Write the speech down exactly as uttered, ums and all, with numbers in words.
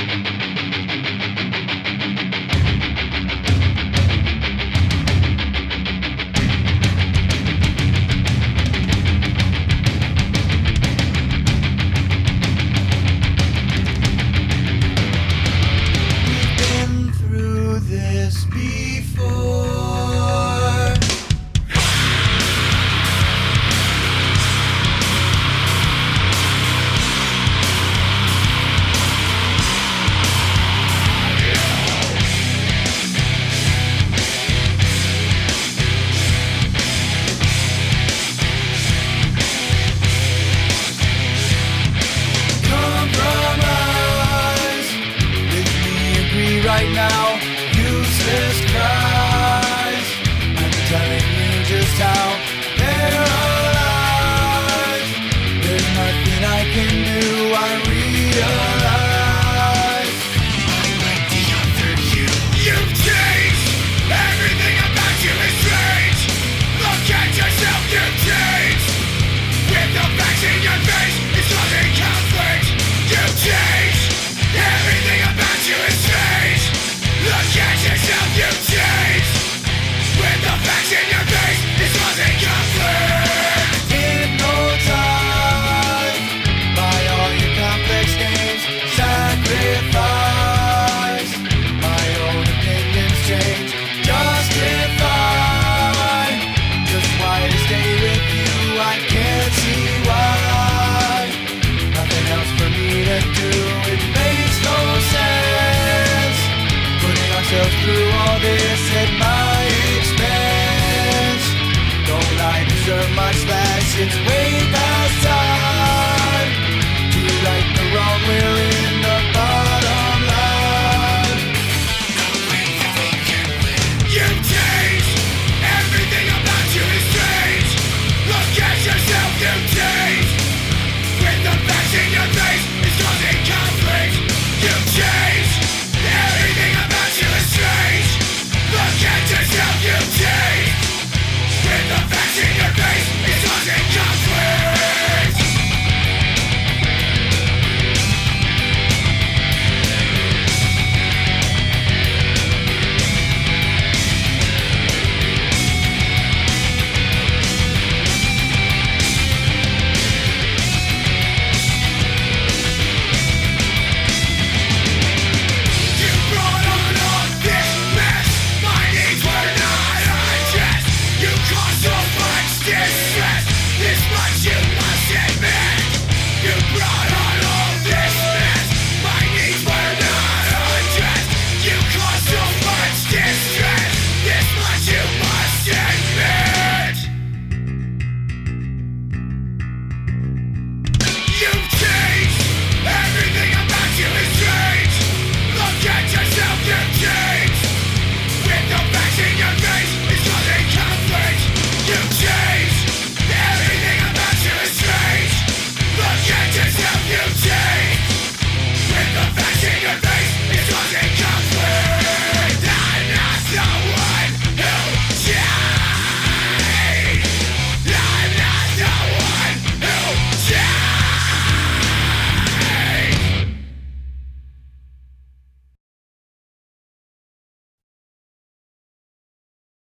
Right now, useless cries. I'm telling you just how paralyzed. There's nothing I can do, I realize. Unlike the other you, you've changed. Everything about you is strange. Look at yourself, you've changed. With the facts in your face, it's causing conflict. You've changed. Everything about you is strange. Look at yourself, you've changed. With the facts in your face, it's causing conflict. Hypnotized by all your complex games. Sacrifice my own opinions change. Justify just why to stay with you, I can't see why. Nothing else for me to do, it makes no sense. Putting ourselves through all this at my expense. Don't I deserve much less? It's way